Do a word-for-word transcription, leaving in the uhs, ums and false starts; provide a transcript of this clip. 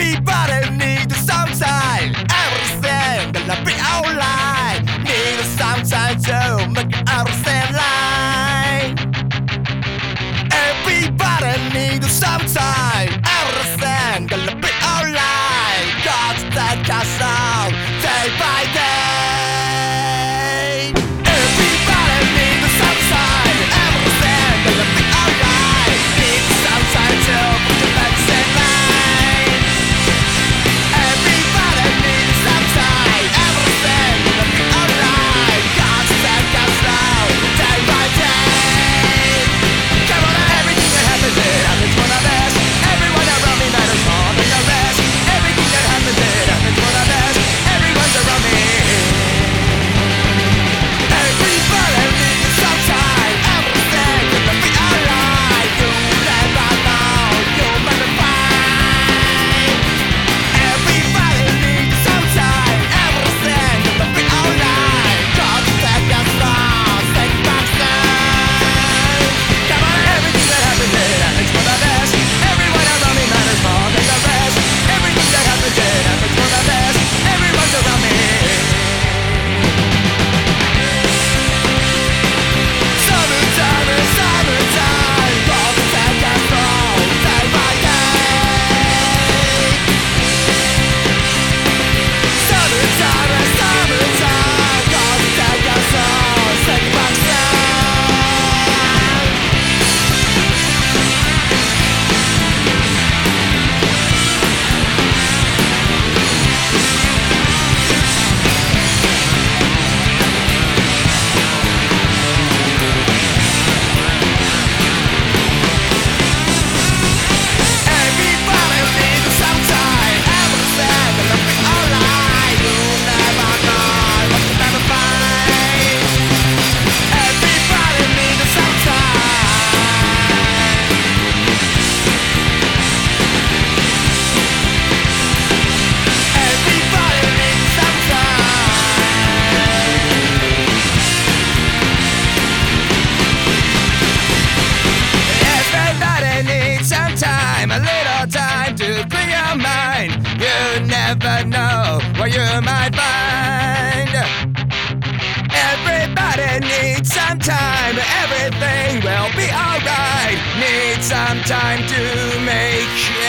Everybody needs some time. Everything gonna be alright. Need some time to make everything right. Everybody needs some time. Everything gonna be alright. God's take us out day by day. Everybody needs some time. Everything gonna be alright. Need some time to put your legs in line. Everybody needs some time. Everything gonna be alright. God's take us out day by day. Come on, everything that happens, it happens for the best. Everyone around me matters more than the rest. Everything that happens, it happens for the best. Everyone's around me. Everybody needs some time. Everything gonna be alright. You never know, you'll never find. Everybody needs some time. Everything gonna be alright. God take us lost, take back time. Come on, everything that happens, it happens for the best. Everyone around me matters more than the rest. Everything that happens, it happens for the best. Everyone's around me. Summertime is summertime. God take us all day by day. Summertime is summertime. God take us all day by day. Everybody needs some time. Everything gonna be alright. You never know what you never find. Everybody needs some time. Everybody needs some time. Everybody needs some time, a little time to clear your mind. You never know what you might find. Everybody needs some time, everything will be alright. Need some time to make